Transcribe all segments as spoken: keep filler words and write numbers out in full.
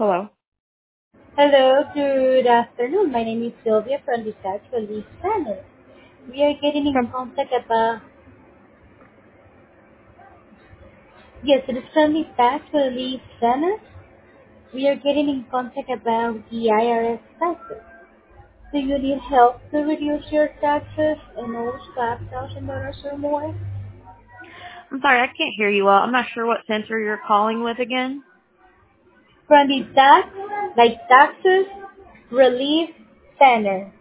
Hello. Hello, good afternoon. My name is Sylvia from the Tax Relief Center. We are getting in From contact about, yes, it is from the Tax Relief Center. We are getting in contact about the I R S taxes. Do you need help to reduce your taxes and owe five thousand dollars or more? I'm sorry, I can't hear you well. I'm not sure what center you're calling with again. From the Tax, like Taxes Relief Center.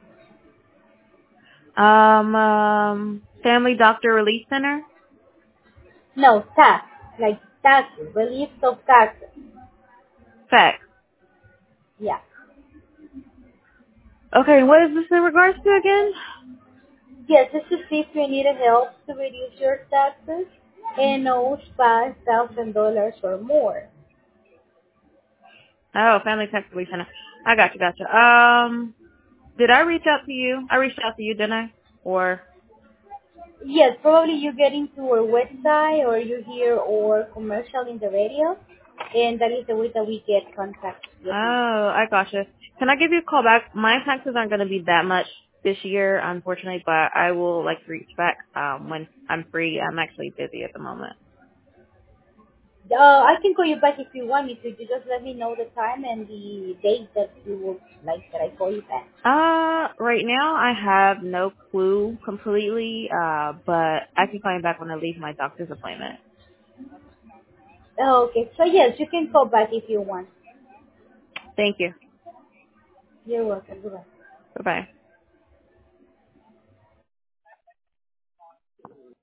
Um, um, Family Doctor Relief Center. No, tax, like taxes, relief of taxes. Fact. Yeah. Okay, what is this in regards to again? Yes, this is if you need help to reduce your taxes and owes five thousand dollars or more. Oh, Family Tax Relief Center. I got you, gotcha. Um, did I reach out to you? I reached out to you, didn't I? Or Yes, probably you get into our website or you hear our commercial in the radio, and that is the way that we get contact oh, with you. I gotcha. Can I give you a call back? My taxes aren't going to be that much this year, unfortunately, but I will like reach back um when I'm free. I'm actually busy at the moment. Uh, I can call you back if you want me to. You just let me know the time and the date that you would like that I call you back. Uh, right now I have no clue completely, uh, but I can call you back when I leave my doctor's appointment. Oh, okay, so yes, you can call back if you want. Thank you. You're welcome. Goodbye. Bye bye.